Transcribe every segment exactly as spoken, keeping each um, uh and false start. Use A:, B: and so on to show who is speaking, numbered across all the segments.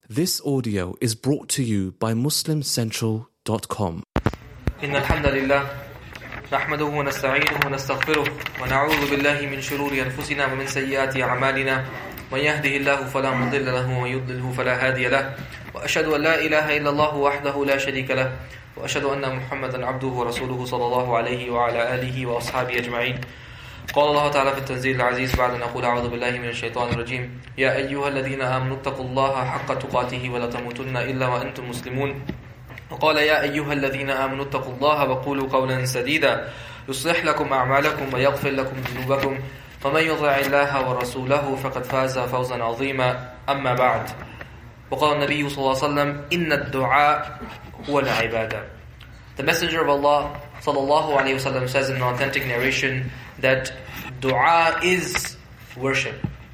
A: This audio is brought to you by muslim central dot com.
B: إن الحمد لله نحمده ونستعينه ونستغفره ونعوذ بالله من شرور أنفسنا ومن سيئات أعمالنا من يهده الله فلا مضل له ومن يضلله فلا هادي له وأشهد أن لا إله إلا الله وحده لا شريك له وأشهد أن محمدا عبده ورسوله صلى الله عليه وعلى آله وأصحابه أجمعين. قال الله تعالى في التنزيل العزيز بعد أن أقول أعوذ بالله من الشيطان الرجيم يا أيها الذين آمنوا اتقوا الله حق تقاته ولا تموتن إلا وأنتم مسلمون. وقال يا أيها الذين آمنوا اتقوا الله وقولوا قولا سديدا يصلح لكم أعمالكم ويغفر لكم ذنوبكم ومن يطع الله ورسوله فقد فاز فوزا عظيما. أما بعد. وقال النبي صلى الله عليه وسلم إن الدعاء هو العبادة. The Messenger of Allah sallallahu alayhi wasallam says in an authentic narration that dua is worship.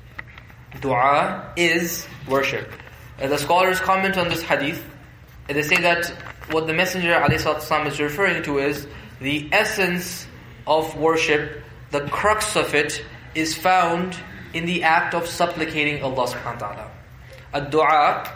B: Dua is worship. And the scholars comment on this hadith, and they say that what the Messenger alayhi wasallam is referring to is the essence of worship, the crux of it is found in the act of supplicating Allah subhanahu wa ta'ala. Ad-dua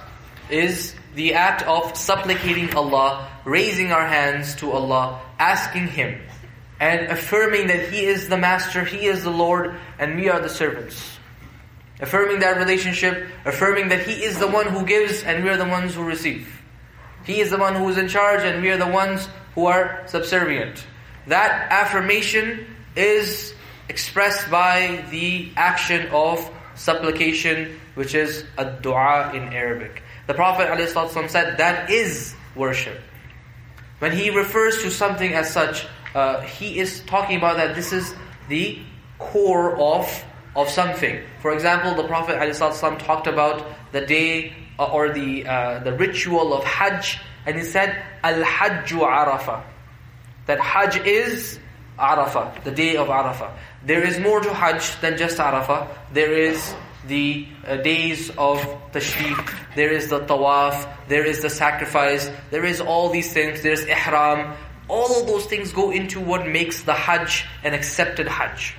B: is the act of supplicating Allah, raising our hands to Allah, asking Him, and affirming that He is the Master, He is the Lord, and we are the servants. Affirming that relationship, affirming that He is the one who gives and we are the ones who receive. He is the one who is in charge and we are the ones who are subservient. That affirmation is expressed by the action of supplication, which is ad-dua in Arabic. The Prophet ﷺ said that is worship. When he refers to something as such, uh, he is talking about that this is the core of, of something. For example, the Prophet ﷺ talked about the day uh, or the uh, the ritual of Hajj, and he said, Al-Hajju Arafah. That Hajj is Arafah, the day of Arafah. There is more to Hajj than just Arafah. There is the uh, days of Tashriq, there is the Tawaf, there is the sacrifice, there is all these things, there's Ihram. All of those things go into what makes the Hajj an accepted Hajj.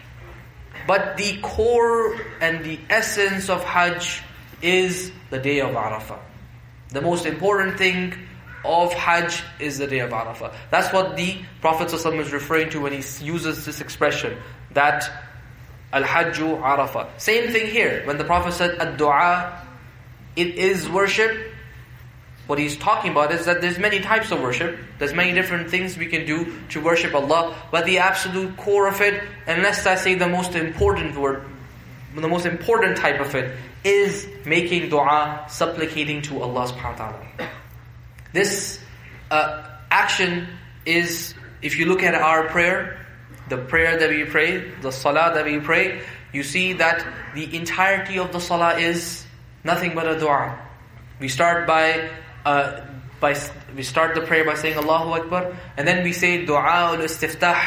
B: But the core and the essence of Hajj is the day of Arafah. The most important thing of Hajj is the day of Arafah. That's what the Prophet ﷺ is referring to when he uses this expression, that Al-Hajju Arafah. Same thing here. When the Prophet said ad-dua, it is worship. What he's talking about is that there's many types of worship. There's many different things we can do to worship Allah. But the absolute core of it, unless I say the most important word, the most important type of it, is making dua, supplicating to Allah subhanahu wa ta'ala. This uh, action is, if you look at our prayer, the prayer that we pray, the salah that we pray, you see that the entirety of the salah is nothing but a dua. We start by, uh, by we start the prayer by saying Allahu Akbar, and then we say dua al-istiftah,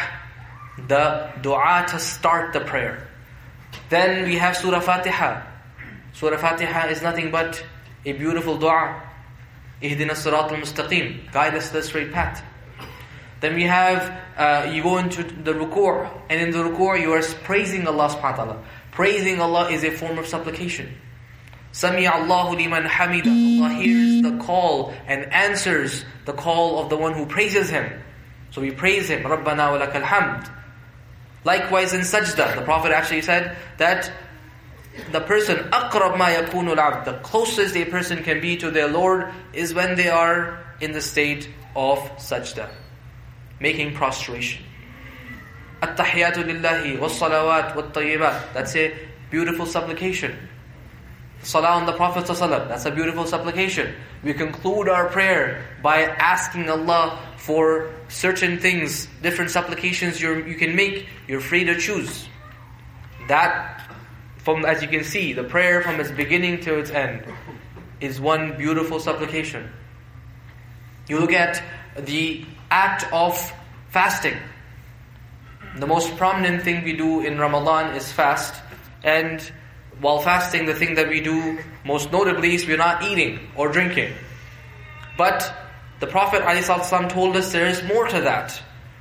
B: the dua to start the prayer. Then we have Surah Fatiha. Surah Fatiha is nothing but a beautiful dua. Ihdina as-sirat al-mustaqim, guide us to the straight path. Then we have, uh, you go into the ruku', and in the ruku' you are praising Allah subhanahu wa ta'ala. Praising Allah is a form of supplication. Sami Allahu liman hamida. Allah hears the call and answers the call of the one who praises Him. So we praise Him. Rabbana wa lakal hamd. Likewise in sajda, the Prophet actually said that the person, aqrab ma yakunu al-abd, the closest a person can be to their Lord is when they are in the state of sajda, making prostration. At-tahiyatu lillahi was-salawat wat-tayyibat. That's a beautiful supplication. Salah on the Prophet ﷺ, that's a beautiful supplication. We conclude our prayer by asking Allah for certain things, different supplications you you can make. You're free to choose. That, from as you can see, the prayer from its beginning to its end is one beautiful supplication. You look at the act of fasting. The most prominent thing we do in Ramadan is fast, and while fasting, the thing that we do most notably is we're not eating or drinking. But the Prophet ﷺ told us there is more to that.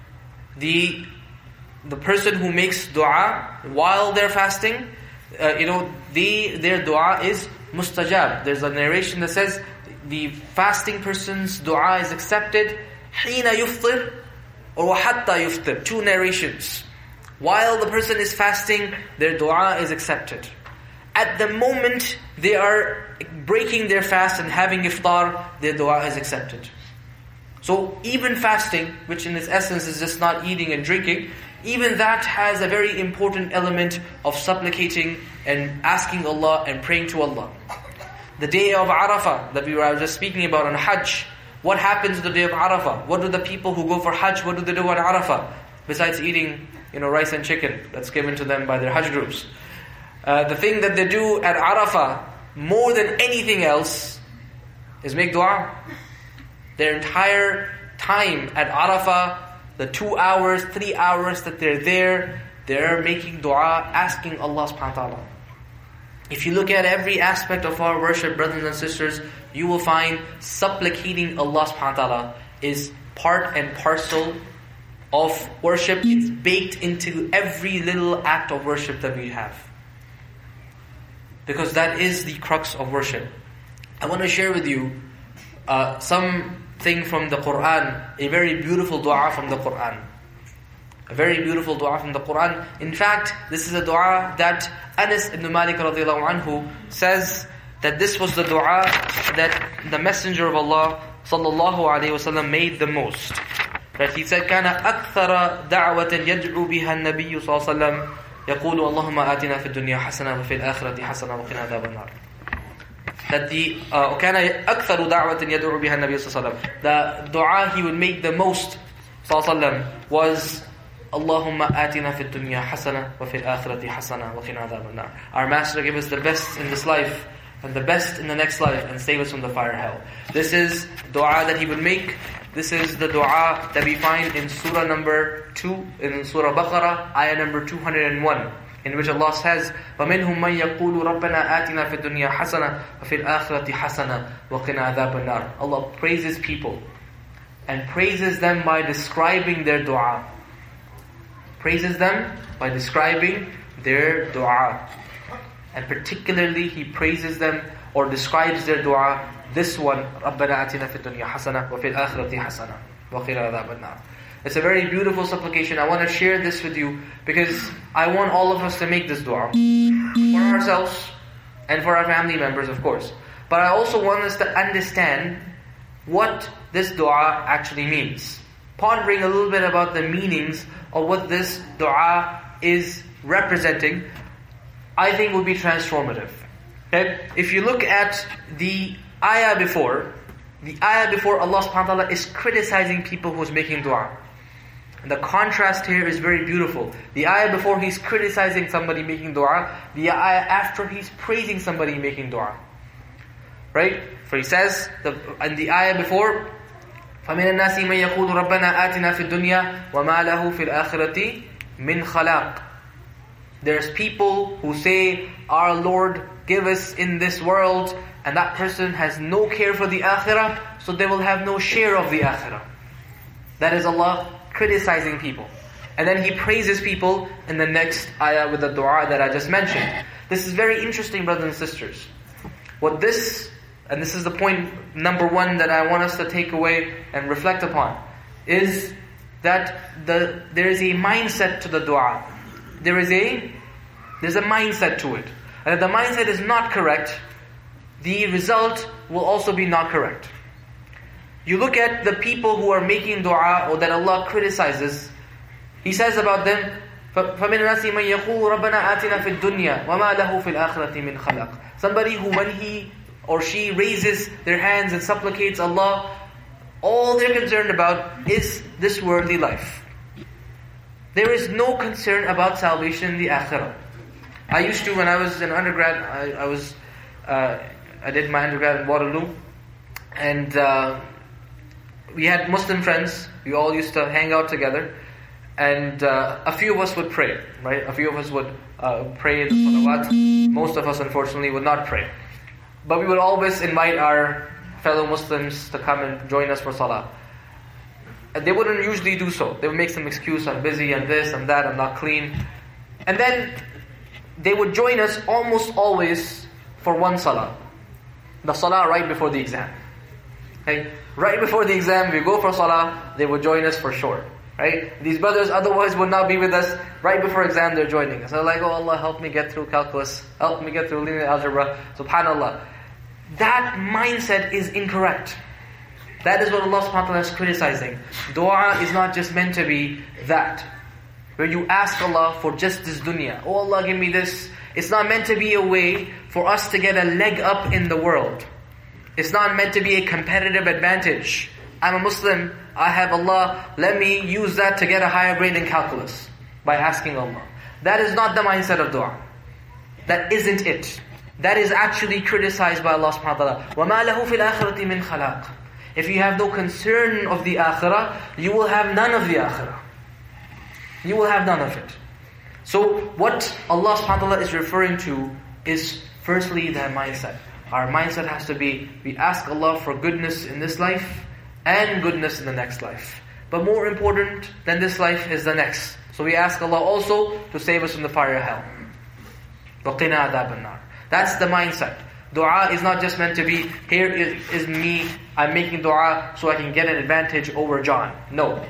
B: The the person who makes dua while they're fasting, uh, you know, they, their dua is mustajab. There's a narration that says the fasting person's dua is accepted حين يفطر or وحتى يفطر. Two narrations. While the person is fasting, their dua is accepted. At the moment they are breaking their fast and having iftar, their dua is accepted. So even fasting, which in its essence is just not eating and drinking, even that has a very important element of supplicating and asking Allah and praying to Allah. The day of Arafah that we were just speaking about on Hajj, what happens on the day of Arafah? What do the people who go for Hajj, what do they do on Arafah? Besides eating, you know, rice and chicken that's given to them by their Hajj groups. Uh, the thing that they do at Arafah, more than anything else, is make dua. Their entire time at Arafah, the two hours, three hours that they're there, they're making dua, asking Allah subhanahu wa ta'ala. If you look at every aspect of our worship, brothers and sisters, you will find supplicating Allah subhanahu wa ta'ala is part and parcel of worship. It's baked into every little act of worship that we have. Because that is the crux of worship. I want to share with you uh, something from the Quran, a very beautiful dua from the Quran. A very beautiful dua from the Quran. In fact, this is a dua that Anas ibn Malik radiallahu anhu says that this was the dua that the Messenger of Allah sallallahu alayhi wasallam made the most. That he said, كان أكثر دعوة يدعو بها النبي صلى الله عليه وسلم يقول اللهم آتنا في الدنيا حسنة وفي الآخرة حسنة وقنا عذاب النار. That the uh, كان أكثر دعوة يدعو بها النبي صلى الله عليه وسلم. The dua he would make the most صلى الله عليه وسلم was اللهم آتنا في الدنيا حسنة وفي الآخرة حسنة وقنا عذاب النار. Our Master give us the best in this life and the best in the next life and save us from the fire hell. This is dua that he would make. This is the dua that we find in Surah number two, in Surah Baqarah, ayah number two hundred one, in which Allah says, وَمِنْهُمْ مَنْ يَقُولُ رَبَّنَا آتِنَا فِي الدُّنْيَا حَسَنَةً وَفِي الْآخِرَةِ حَسَنَةً وَقِنَا عَذَابَ النَّارِ. Allah praises people and praises them by describing their dua. Praises them by describing their dua. And particularly He praises them or describes their dua. This one, رَبَّنَا آتِنَا فِي الدُّنْيَا حَسَنَةً وَفِي الْآخِرَةِ حَسَنَةً وَقِنَا عَذَابَ النَّارِ. It's a very beautiful supplication. I want to share this with you because I want all of us to make this dua for ourselves and for our family members, of course. But I also want us to understand what this dua actually means. Pondering a little bit about the meanings of what this dua is representing, I think will be transformative. Okay? If you look at the ayah before, the ayah before, Allah subhanahu wa ta'ala is criticizing people who's making dua. And the contrast here is very beautiful. The ayah before, He's criticizing somebody making dua. The ayah after, He's praising somebody making dua. Right? For He says, the, in the ayah before, فَمِنَ النَّاسِ مَنْ يَقُولُ رَبَّنَا آتِنَا فِي الدُّنْيَا وَمَا لَهُ فِي الْآخِرَةِ مِنْ خَلَاقٍ. There's people who say, our Lord, give us in this world, and that person has no care for the akhirah, so they will have no share of the akhirah. That is Allah criticizing people. And then He praises people in the next ayah with the dua that I just mentioned. This is very interesting, brothers and sisters. What this, and this is the point number one that I want us to take away and reflect upon, is that the there is a mindset to the dua. There is a, there's a mindset to it. And if the mindset is not correct, the result will also be not correct. You look at the people who are making dua or that Allah criticizes, He says about them, فَمِنَ النَّاسِ مَنْ يَقُولُ رَبَّنَا آتِنَا فِي الدُّنْيَا وَمَا لَهُ فِي الْآخِرَةِ مِنْ خَلَقٍ. Somebody who when he or she raises their hands and supplicates Allah, all they're concerned about is this worldly life. There is no concern about salvation in the akhirah. I used to, when I was in undergrad, I, I was, uh, I did my undergrad in Waterloo, and uh, we had Muslim friends. We all used to hang out together, and uh, a few of us would pray, right? A few of us would uh, pray the salawat. Most of us, unfortunately, would not pray. But we would always invite our fellow Muslims to come and join us for salah. And they wouldn't usually do so. They would make some excuse, I'm busy, I'm this, I'm that, I'm not clean. And then they would join us almost always for one salah. the salah right before the exam. Okay? Right before the exam, we go for salah, they would join us for sure. Right? These brothers otherwise would not be with us. Right before exam, they're joining us. They're like, oh Allah, help me get through calculus. Help me get through linear algebra. Subhanallah. That mindset is incorrect. That is what Allah subhanahu wa ta'ala is criticizing. Dua is not just meant to be that, where you ask Allah for just this dunya. Oh Allah, give me this. It's not meant to be a way for us to get a leg up in the world. It's not meant to be a competitive advantage. I'm a Muslim, I have Allah, let me use that to get a higher grade in calculus by asking Allah. That is not the mindset of dua. That isn't it. That is actually criticized by Allah subhanahu wa ta'ala. وَمَا لَهُ فِي الْآخِرَةِ مِنْ خَلَاقٍ. If you have no concern of the akhirah, you will have none of the akhirah. You will have none of it. So what Allah subhanahu wa ta'ala is referring to is firstly that mindset. Our mindset has to be, we ask Allah for goodness in this life and goodness in the next life. But more important than this life is the next. So we ask Allah also to save us from the fire of hell. وَقِنَا عَذَابَ النَّارِ. That's the mindset. Dua is not just meant to be, here is, is me, I'm making dua so I can get an advantage over John. No.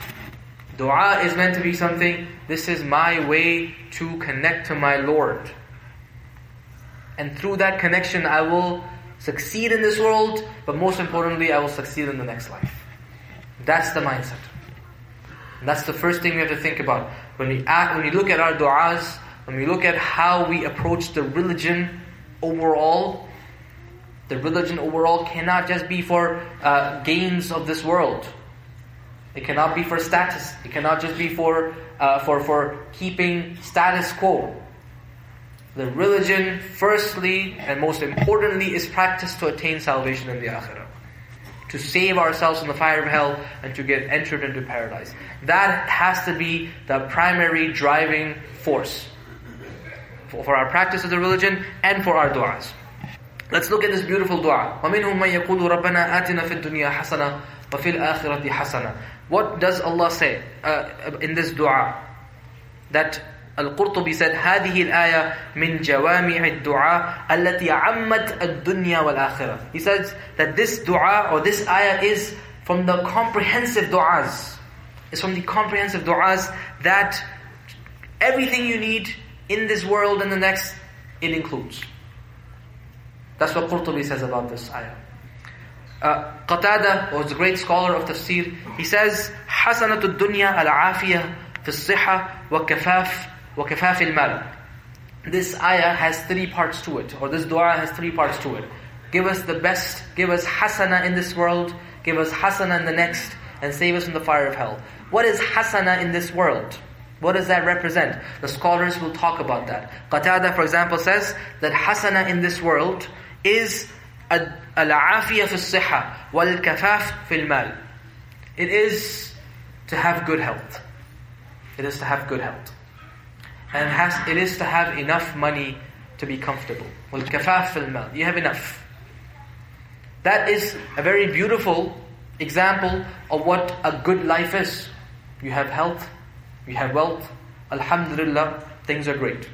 B: Dua is meant to be something, this is my way to connect to my Lord. And through that connection I will succeed in this world, but most importantly I will succeed in the next life. That's the mindset. And that's the first thing we have to think about. When we, act, when we look at our du'as, when we look at how we approach the religion overall, the religion overall cannot just be for uh, gains of this world. It cannot be for status. It cannot just be for uh, for for keeping status quo. The religion, firstly and most importantly, is practiced to attain salvation in the akhirah, to save ourselves from the fire of hell and to get entered into paradise. That has to be the primary driving force for, for our practice of the religion and for our du'as. Let's look at this beautiful dua. وَمِنْهُمْ مَنْ يَقُولُ رَبَّنَا آتِنَا فِي الدُّنْيَا حَسَنَةً وَفِي الْآخِرَةِ حَسَنَةً. What does Allah say uh, in this dua? That Al-Qurtubi said, هذه الآية من جوامع الدعاء التي عمت الدنيا والآخرة. He says that this dua or this ayah is from the comprehensive du'as. It's from the comprehensive du'as that everything you need in this world and the next, it includes. That's what Qurtubi says about this ayah. Uh, Qatada, who was a great scholar of tafsir, he says, حسنة الدنيا العافية في الصحة وكفاف وَكَفَافِ الْمَالِ. This ayah has three parts to it, or this dua has three parts to it. Give us the best, give us hasana in this world, give us hasana in the next, and save us from the fire of hell. What is hasana in this world? What does that represent? The scholars will talk about that. Qatada, for example, says that hasana in this world is al-afiyah fi as-sihha wal-kafaf fi al-mal. It is to have good health. It is to have good health. And has, it is to have enough money to be comfortable. وَالْكَفَافِ فِي الْمَالِ. You have enough. That is a very beautiful example of what a good life is. You have health, you have wealth, alhamdulillah, things are great.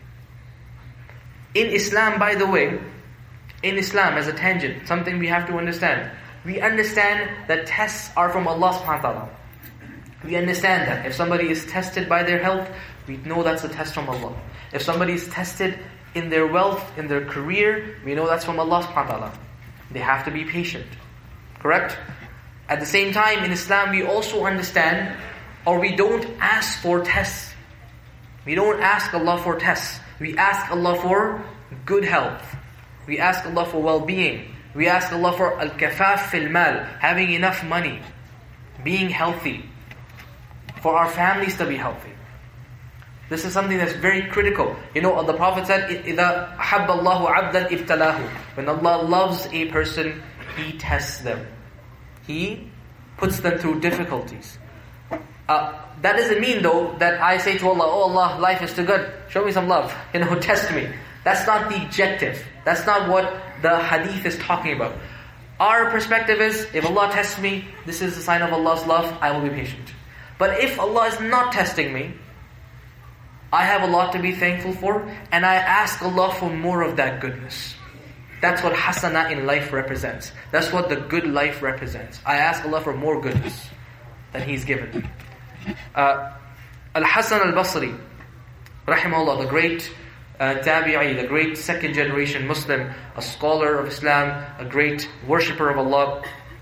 B: In Islam, by the way, in Islam, as a tangent, something we have to understand. We understand that tests are from Allah subhanahu wa ta'ala. We understand that. If somebody is tested by their health, we know that's a test from Allah. If somebody is tested in their wealth, in their career, we know that's from Allah subhanahu wa ta'ala. They have to be patient. Correct? At the same time, in Islam, we also understand, or we don't ask for tests. We don't ask Allah for tests. We ask Allah for good health. We ask Allah for well-being. We ask Allah for al-kafaf fil mal, having enough money, being healthy, for our families to be healthy. This is something that's very critical. You know, the Prophet said, إِذَا أَحَبَّ اللَّهُ عَبْدًا إِبْتَلَاهُ. When Allah loves a person, He tests them. He puts them through difficulties. Uh, that doesn't mean though that I say to Allah, oh Allah, life is too good, show me some love, you know, test me. That's not the objective. That's not what the hadith is talking about. Our perspective is, if Allah tests me, this is a sign of Allah's love, I will be patient. But if Allah is not testing me, I have a lot to be thankful for, and I ask Allah for more of that goodness. That's what hasana in life represents. That's what the good life represents. I ask Allah for more goodness than He's given me. Uh, Al-Hasan al-Basri, rahimahullah, the great uh, tabi'i, the great second generation Muslim, a scholar of Islam, a great worshipper of Allah,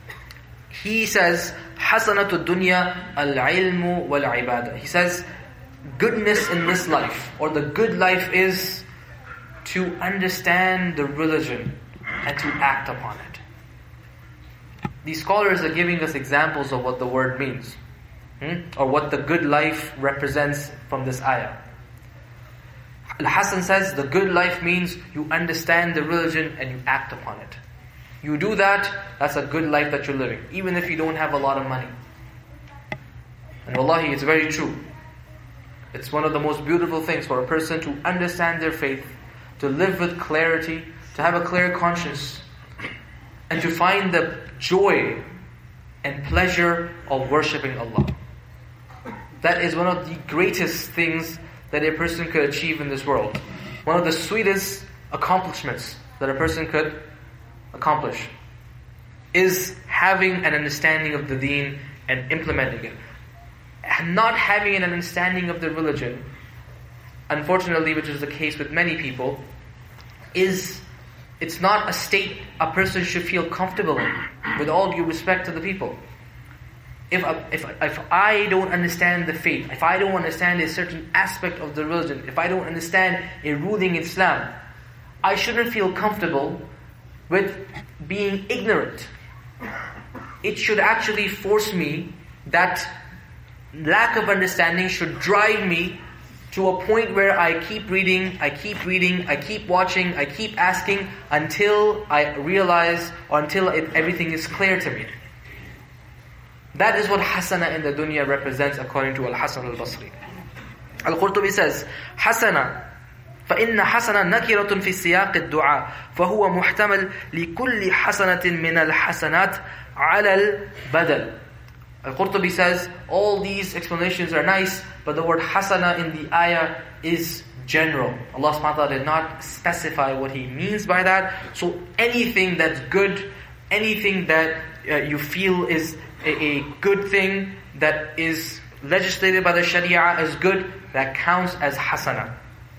B: he says, Hasanatu dunya al-ilmu wal-ibadah. He says, goodness in this life, or the good life is to understand the religion and to act upon it. These scholars are giving us examples of what the word means, hmm? or what the good life represents from this ayah. Al-Hasan says, the good life means you understand the religion and you act upon it. You do that, that's a good life that you're living, even if you don't have a lot of money. And wallahi, it's very true. It's one of the most beautiful things for a person to understand their faith, to live with clarity, to have a clear conscience, and to find the joy and pleasure of worshipping Allah. That is one of the greatest things that a person could achieve in this world. One of the sweetest accomplishments that a person could accomplish is having an understanding of the deen and implementing it. And not having an understanding of the religion, unfortunately, which is the case with many people, is it's not a state a person should feel comfortable in, with all due respect to the people. If, if, if I don't understand the faith, if I don't understand a certain aspect of the religion, if I don't understand a ruling Islam, I shouldn't feel comfortable with being ignorant. It should actually force me, that lack of understanding should drive me to a point where I keep reading, I keep reading, I keep watching, I keep asking until I realize, or until it, everything is clear to me. That is what hasana in the dunya represents according to Al-Hasan al-Basri. Al-Qurtubi says, hasana, فإن حسنا نكرة في سياق الدعاء فهو محتمل لكل حسنة من الحسنات على البدل. Al-Qurtubi says, all these explanations are nice, but the word hasana in the ayah is general. Allah subhanahu wa ta'ala did not specify what He means by that. So anything that's good, anything that uh, you feel is a, a good thing, that is legislated by the Sharia as good, that counts as hasana.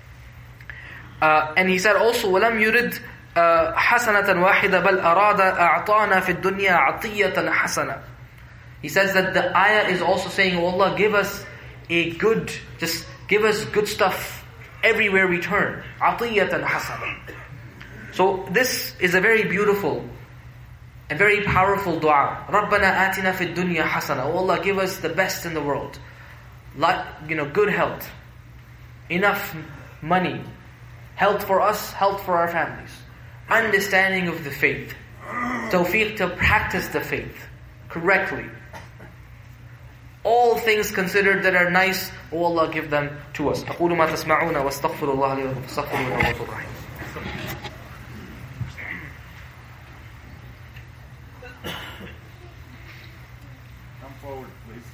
B: Uh, and he said also, وَلَمْ يُرِدْ حَسَنَةً وَاحِدَةً بَلْ أَرَادَ أَعْطَانَا فِي الدُّنْيَا عَطِيَّةً حَسَنًا. He says that the ayah is also saying, oh Allah, give us a good, just give us good stuff everywhere we turn. عَطِيَّةً حَسَنًا. So this is a very beautiful and very powerful dua. رَبَّنَا آتِنَا فِي الدُّنْيَا حَسَنًا. Oh Allah, give us the best in the world. Like, you know, good health, enough money, health for us, health for our families, understanding of the faith, tawfiq to practice the faith correctly. All things considered that are nice, oh Allah, give them to us. أقول ما تسمعون واستغفر الله لي ولكم فاستغفروه إنه هو الغفور الرحيم.
C: Come forward, please.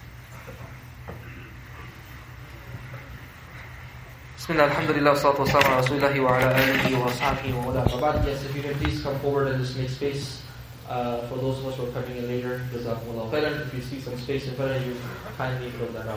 B: Bismillah, alhamdulillah, salatu wassalamu ala rasulillahi wa ala alihi wa sahbihi wa wala. Yes, if you can please come forward and just make space uh, for those of us who are coming in later. Jazakumullahu khairan. If you see some space in front of you, kindly fill that out.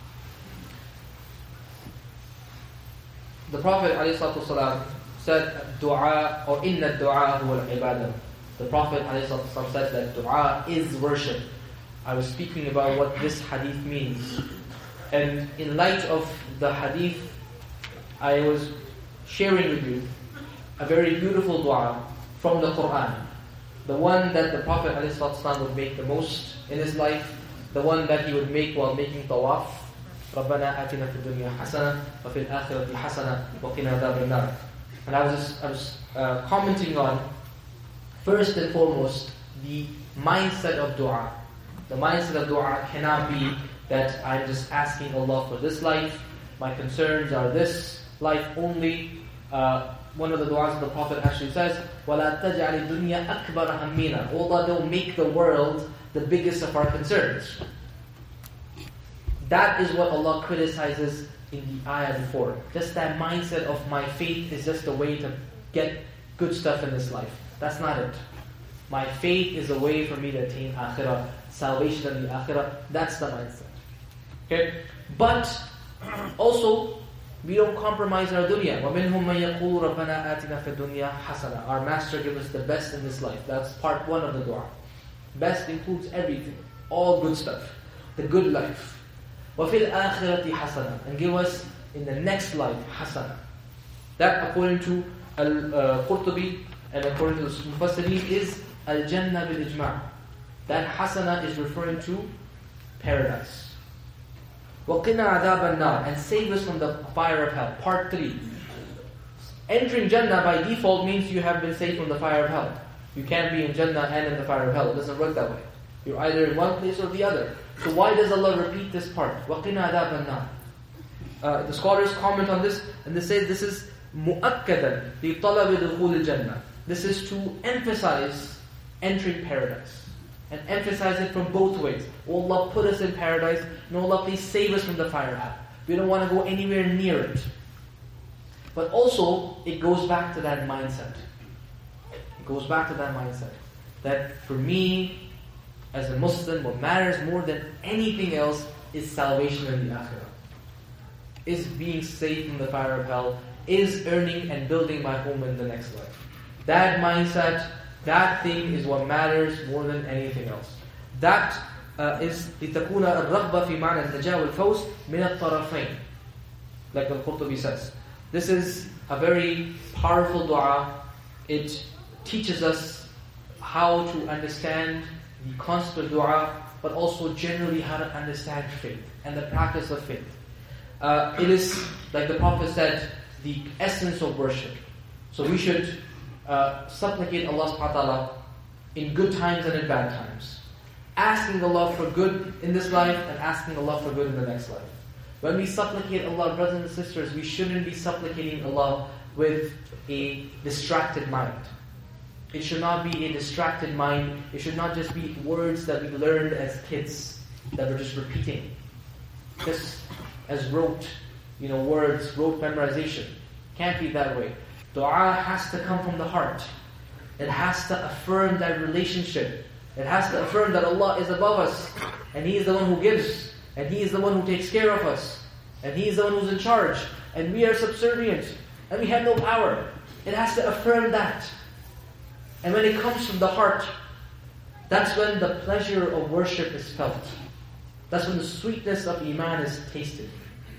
B: The Prophet ﷺ said, dua, or inna dua huwa al-ibadah. The Prophet ﷺ said that dua is worship. I was speaking about what this hadith means. And in light of the hadith, I was sharing with you a very beautiful dua from the Quran. The one that the Prophet ﷺ would make the most in his life, the one that he would make while making tawaf. رَبَّنَا آتِنَا فِي الدُّنْيَا حَسَنَةً وَفِي الْآخِرَةِ حَسَنَةً وَقِنَا عَذَابَ النَّارِ. And I was just, I was uh, commenting on, first and foremost, the mindset of dua. The mindset of dua cannot be that I'm just asking Allah for this life, my concerns are this life only. Uh, one of the du'as of the Prophet actually says, وَلَا تَجْعَلِ الدُّنْيَا أَكْبَرَ هَمِّنَا. Allah, don't make the world the biggest of our concerns. That is what Allah criticizes in the ayah before. Just that mindset of my faith is just a way to get
D: good stuff in this life. That's not it. My faith is a way for me to attain akhirah, salvation in the akhirah. That's the mindset. Okay? But also, we don't compromise our dunya. وَمِنْهُمْ مَنْ يَقُولُ رَبَّنَا آتِنَا فِي الدُّنْيَا حَسَنًا. Our Master gives us the best in this life. That's part one of the dua. Best includes everything. All good stuff. The good life. وَفِي الْآخِرَةِ حَسَنًا. And give us in the next life hasana. That according to Al-Qurtubi and according to the Mufassirin is Al-Jannah bil-Ijma'. That hasana is referring to paradise. وَقِنَا عَذَابَ النَّارِ. And save us from the fire of hell. Part three. Entering Jannah by default means you have been saved from the fire of hell. You can't be in Jannah and in the fire of hell. It doesn't work that way. You're either in one place or the other. So why does Allah repeat this part? وَقِنَا عَذَابَ النَّارِ. Uh, the scholars comment on this and they say this is مُؤَكَّدًا لِطَلَبِ دُخُولِ الْجَنَّةِ. This is to emphasize entering paradise. And emphasize it from both ways. Oh Allah, put us in paradise. No Allah, please save us from the fire of hell. We don't want to go anywhere near it. But also, it goes back to that mindset. It goes back to that mindset. That for me, as a Muslim, what matters more than anything else is salvation in the akhirah. Is being saved from the fire of hell. Is earning and building my home in the next life. That mindset, that thing is what matters more than anything else. That uh, is لِتَكُونَ الرَّغْبَةِ فِي مَعْنَى النَّجَاةِ وَالْفَوْزِ مِنَ الطَّرَفَيْنِ. Like Al-Qurtubi says. This is a very powerful dua. It teaches us how to understand the concept of dua, but also generally how to understand faith and the practice of faith. Uh, it is, like the Prophet said, the essence of worship. So we should uh, supplicate Allah subhanahu wa ta'ala in good times and in bad times. Asking Allah for good in this life and asking Allah for good in the next life. When we supplicate Allah, brothers and sisters, we shouldn't be supplicating Allah with a distracted mind. It should not be a distracted mind. It should not just be words that we learned as kids, that we're just repeating. Just as rote, you know, words, rote memorization. Can't be that way. Dua has to come from the heart. It has to affirm that relationship. It has to affirm that Allah is above us. And He is the one who gives. And He is the one who takes care of us. And He is the one who's in charge. And we are subservient. And we have no power. It has to affirm that. And when it comes from the heart, that's when the pleasure of worship is felt. That's when the sweetness of Iman is tasted.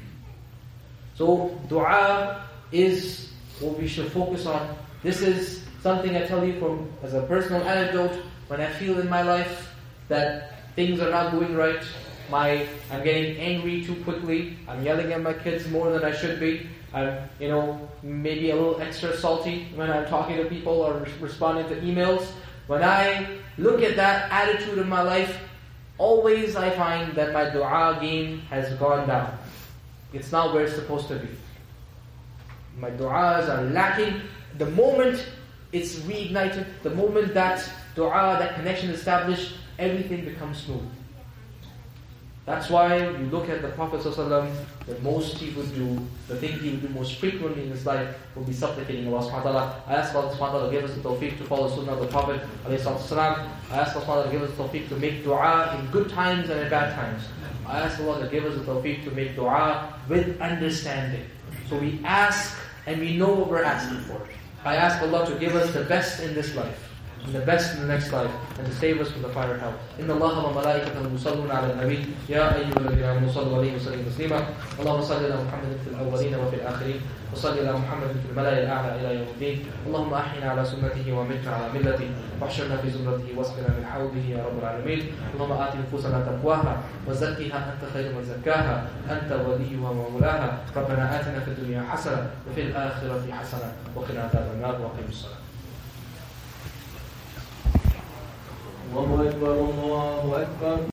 D: So dua is what we should focus on. This is something I tell you from as a personal anecdote. When I feel in my life that things are not going right, my I'm getting angry too quickly, I'm yelling at my kids more than I should be, I'm, you know, maybe a little extra salty when I'm talking to people or responding to emails. When I look at that attitude in my life, always I find that my dua game has gone down. It's not where it's supposed to be. My du'as are lacking. The moment it's reignited, the moment that dua, that connection is established, everything becomes smooth. That's why you look at the Prophet ﷺ, the most he would do, the thing he would do most frequently in his life would be supplicating Allah subhanahu wa ta'ala. I ask Allah subhanahu wa ta'ala to give us the tawfiq to follow the sunnah of the Prophet ﷺ. I ask Allah subhanahu wa ta'ala to give us the tawfiq to make dua in good times and in bad times. I ask Allah to give us the tawfiq to make dua with understanding. So we ask and we know what we're asking for. I ask Allah to give us the best in this life, and the best in the next life, and to save us from the fire of hell. Inna Allaha wa malaikatahu yusalluna ala nabi ya ayyuhalladhina amanu sallu alayhi wa sallimu taslima. Allahumma salli ala Muhammadin fil awwalin wa fil akhirin wa salli ala Muhammadin fil mala'i al-a'la ila yawmiddin. Allahumma ahyina ala sunnatihi wa mitna ala millatihi wa ahshurna fi zumratihi wasqina min hawdihi ya rabbal alamin. Allahumma ati nufusana taqwaha wa zakkiha anta khayru man zakkaha anta waliyuha wa mawlaha. Rabbana atina fid dunya hasana wa fil akhirati hasana wa qina adhaban nar wa aqimus salat.
E: الله أكبر الله أكبر